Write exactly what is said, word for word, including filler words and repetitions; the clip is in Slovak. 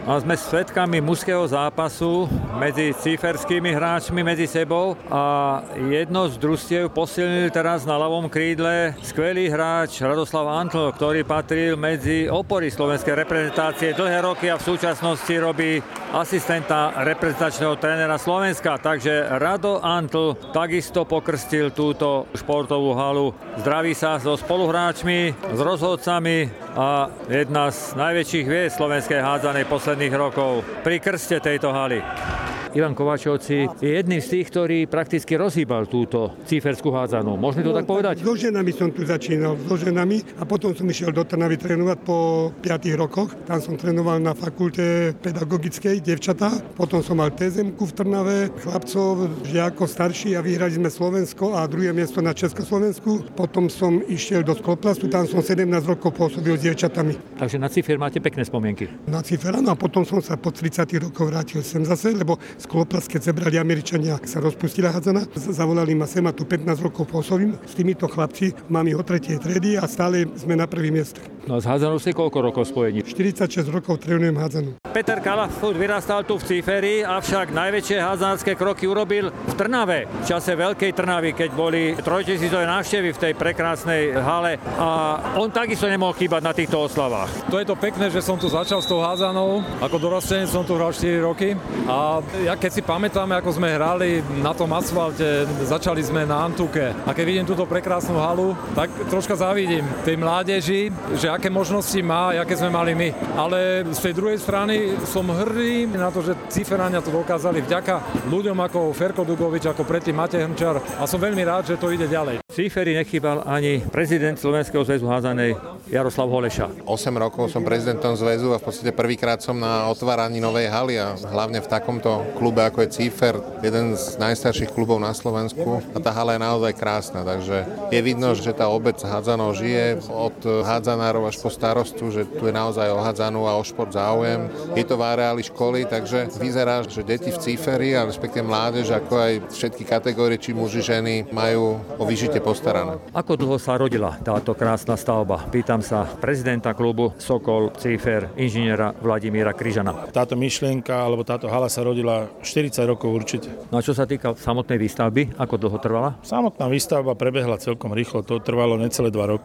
A sme svedkami mužského zápasu medzi cíferskými hráčmi medzi sebou a jedno z družstiev posilnil teraz na ľavom krídle skvelý hráč Radoslav Antl, ktorý patril medzi opory slovenskej reprezentácie dlhé roky a v súčasnosti robí asistenta reprezentačného trénera Slovenska. Takže Rado Antl takisto pokrstil túto športovú halu. Zdraví sa so spoluhráčmi, s rozhodcami a jedna z najväčších hviezd slovenskej hádzanej posledných rokov pri krste tejto haly. Ivan Kovačovci je jedným z tých, ktorý prakticky rozhýbal túto cíferskú hádzanú. Môžeme to no, tak povedať? So ženami som tu začínal, so ženami a potom som išiel do Trnavy trénovať po piatich rokoch. Tam som trénoval na fakulte pedagogickej, devčatá. Potom som mal té zet emku v Trnave, chlapcov, žiakov starší a vyhrali sme Slovensko a druhé miesto na Československu. Potom som išiel do Skloplastu, tam som sedemnásť rokov pôsobil s dievčatami. Takže na cífer máte pekné spomienky? Na cífer, no a potom som sa po tridsiatich rokoch vrátil sem zase, lebo Skloplast, keď zebrali Američania, sa rozpustila hádzana. Zavolali ma sem a tu pätnásť rokov pôsobím. S týmito chlapci mám ich od tretej triedy a stále sme na prvých miestach. No a s hádzanou ste koľko rokov spojení? štyridsaťšesť rokov trénujem hádzanú. Peter Kalafut vyrastal tu v Cíferi, avšak najväčšie hádzanské kroky urobil v Trnave. V čase Veľkej Trnavy, keď boli trojtisícové návštevy v tej prekrásnej hale a on takisto nemohol chýbať na týchto oslavách. To je to pekné, že som tu začal s tou hádzanou. Ako dorostenec som tu hral štyri roky a ja keď si pamätáme, ako sme hrali na tom asfalte, začali sme na Antuke a keď vidím túto prekrásnu halu, tak troška závidím tej mládeži, že aké možnosti má, aké sme mali my. Ale z tej druhej strany som hrdý na to, že Cíferania to dokázali vďaka ľuďom ako Ferko Dugovič, ako predtým Matej Hrnčar a som veľmi rád, že to ide ďalej. V Cíferi nechýbal ani prezident Slovenského zväzu hádzanej Jaroslav Holeša. osem rokov som prezidentom zväzu a v podstate prvýkrát som na otváraní novej haly a hlavne v takomto klube ako je Cífer, jeden z najstarších klubov na Slovensku a tá hala je naozaj krásna, takže je vidno, že tá obec hádzanou žije od hádzanárov až po starostu, že tu je naozaj o hádzanú a o šport záujem. Je to v areáli školy, takže vyzerá, že deti v Cíferi a respektíve mládež, ako aj všetky kategórie, či muži, ženy, majú o vyžitie postarané. Ako dlho sa rodila táto krásna stavba? Pýtam sa prezidenta klubu Sokol Cífer, inžiniera Vladimíra Kryžana. Táto myšlienka, alebo táto hala sa rodila štyridsať rokov určite. No a čo sa týka samotnej výstavby, ako dlho trvala? Samotná výstavba prebehla celkom rýchlo, to trvalo necelé dva roky.